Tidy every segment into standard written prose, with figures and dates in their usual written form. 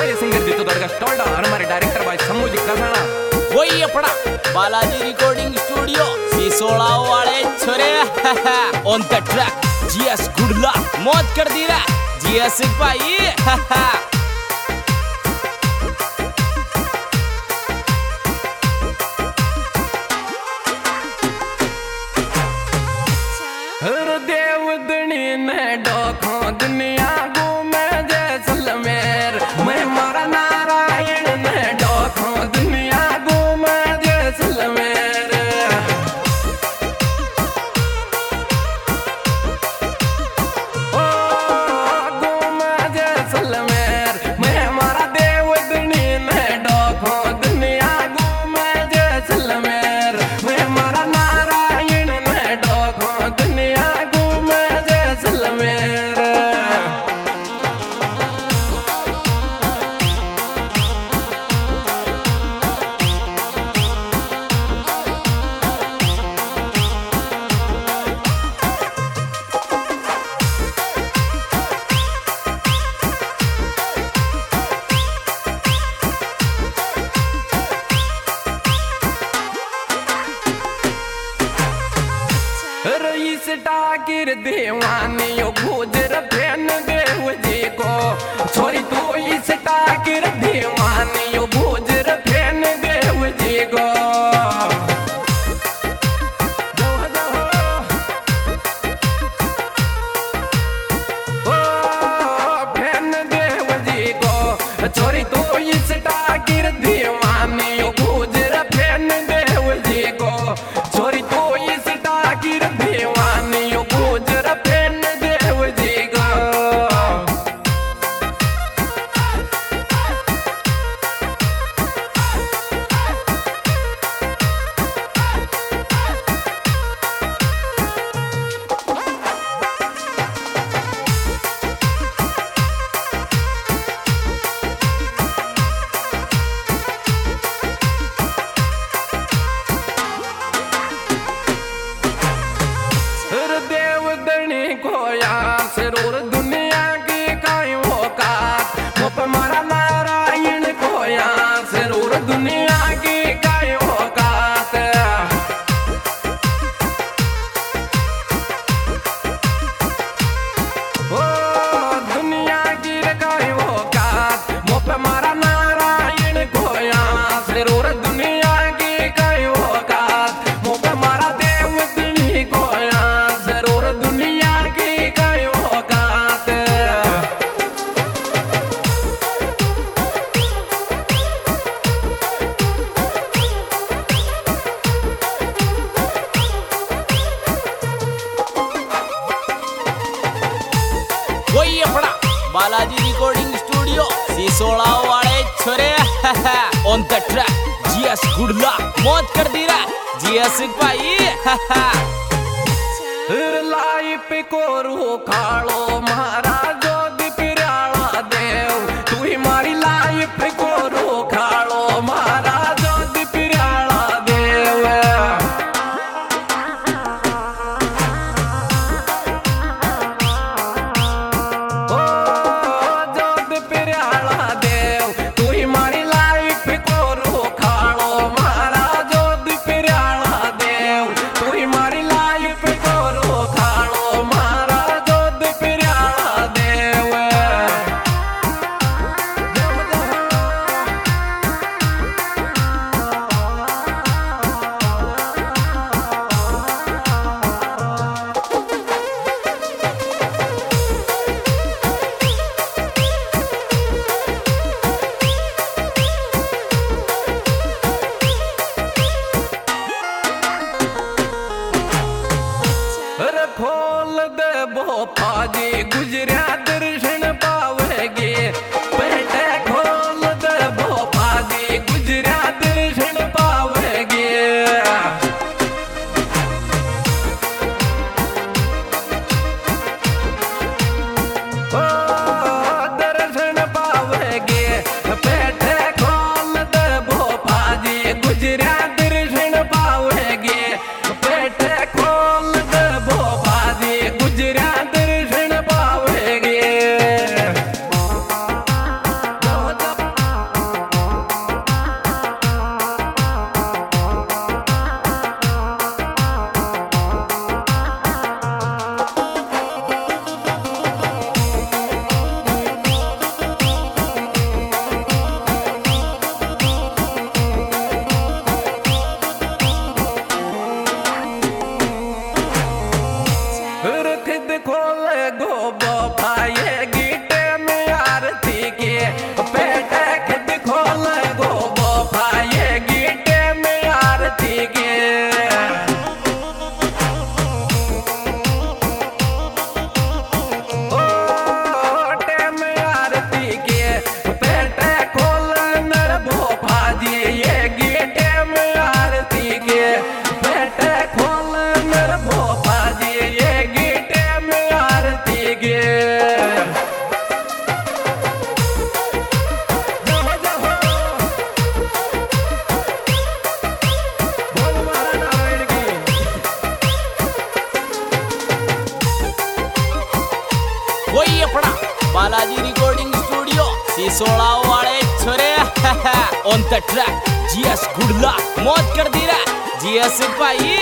हमारे सिंगर जीतू दरगाह स्टोल्डा और हमारे डायरेक्टर भाई समूह जी कसाना वही अपना बालाजी रिकॉर्डिंग स्टूडियो सिसोड़ा वाले छोरे on the track GS Gudla मौत कर दी रे जीएस भाई हर देवदनी ने डोखो दुनिया घूमे जैसलमेर मैं मारा नारायण ने डोखो दुनिया घूमे जैसलमेर ओ घूमे जैसलमेर मैं मारा देवदनी ने डोखो दुनिया घूमे जैसलमेर मैं मारा नारायण ने डोखो दुनिया घूमे जैसलमेर रईस टाकिर दीवानियों गुजर फैन देव जी को छोरी तो इस टाकिर दीवानियों गुजर फैन देव जी को ओ फैन देव जी को छोरी तो इस टाकिर दीवानियों गुजर फैन देव जी को छोरी तो इस टाकिर दीवानियों गुजर फैन देव जी को देवदनी को यार जरूर दुनिया की काई औकात मुप मारा नारायण को यार जरूर दुनिया की काई औकात ओ दुनिया की काई औकात मुप मारा नारायण को यार जरूर दुनिया की काई औकात मुप मारा देवदनी को यार जरूर दुनिया की काई औकात वही अपना बालाजी रिकॉर्डिंग स्टूडियो सिसोड़ा वाले छोरे on the track GS Gudla मौत कर दी रे जीएस भाई लाइफ को रू खाड़ो महाराजो दिपिराला देव तू ही मारी लाइफ को रू खाड़ो महाराजो दिपिराला देव ओ जो दिपिराला देव तू ही मारी लाइफ को रू खाड़ो महाराजो दिपिराला देव तू ही मारी लाइफ को रू खाड़ो महाराजो दिपिराला अपना बालाजी रिकॉर्डिंग स्टूडियो सिसोड़ा वाले छोरे on the track GS Gudla मौत कर दी रा जीएस भाई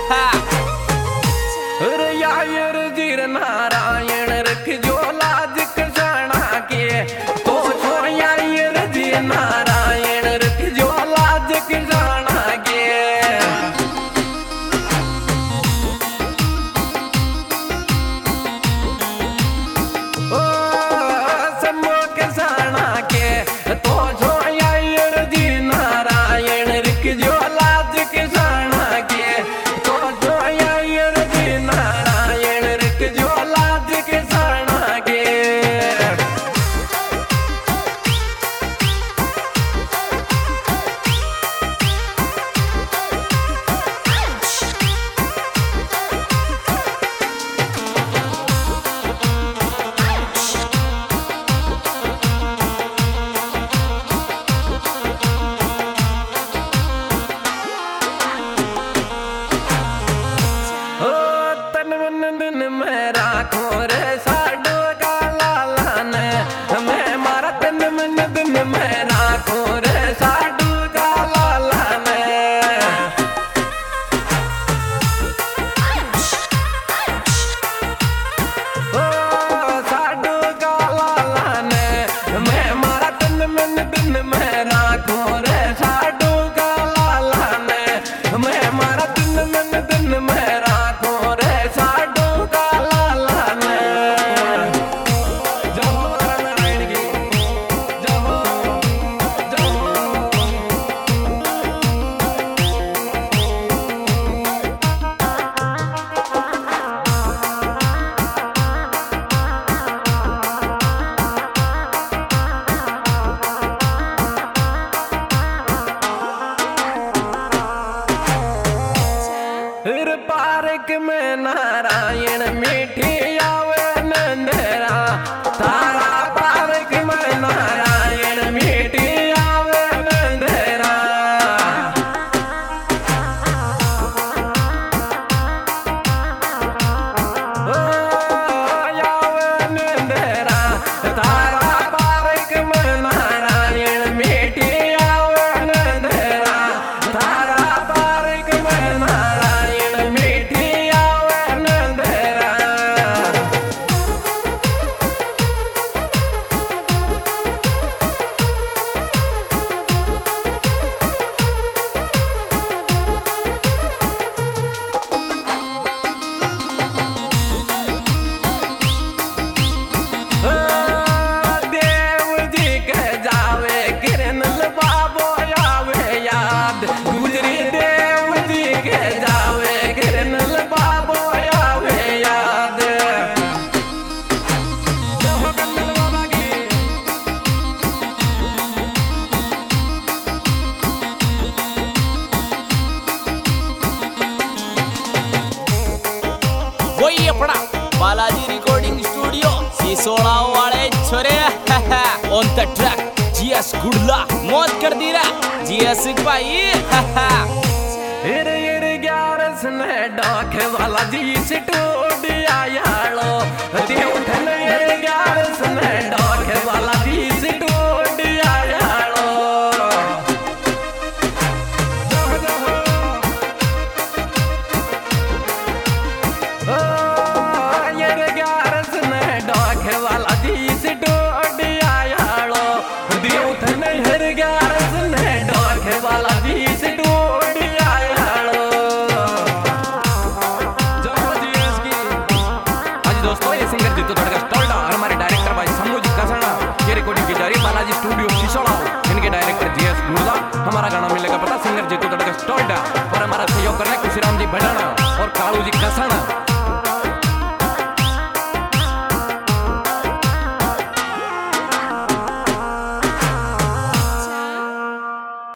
यार जीर नारायण रख जो लाज कसाना के तो यार जी नारायण रख जो लाज कसाना के ओ समो कसाना के तो यार जी नारायण रख जो लाज कसाना के तो यार जी नारायण रख जो लाज कसाना के पार्क में नारायण मीठी आवे नंदरा तारा पार्क में नारायण मीठी आवे नंदरा ओ आवे नंदरा तारा पार्क में नारायण मीठी आवे नंदरा तारा पार्क में नारायण मीठी आवे नंदरा देव जी कह जावे किरण बाबो आवे याद गुजरी देव जी कह जावे किरण बाबो आवे याद वही अपना बालाजी रिकॉर्डिंग स्टूडियो सिसोड़ा वाले छोरे on the track GS Gudla मौत कर दी रा जीएस भाई इर 11 ने डाक वाला जी से टोडिया यालो देव धन 11 ने डाक वाला जी से टोडिया यालो ओ यार 11 ने डाक वाला जी से टोडिया यालो देव धन 11 ने डाक वाला जी से टोडिया यालो दोस्तों ये सिंगर जीतू धड़का स्टॉल्डा और हमारे डायरेक्टर भाई शंभू जी कसाना ये रिकॉर्डिंग की जा रही बालाजी स्टूडियो सिसोड़ा इनके डायरेक्टर जीएस गुडला हमारा गाना मिलेगा पता सिंगर जीतू धड़का स्टॉल्डा और हमारा सहयोग करना खुशीराम जी भंडारा और कालू जी कसाना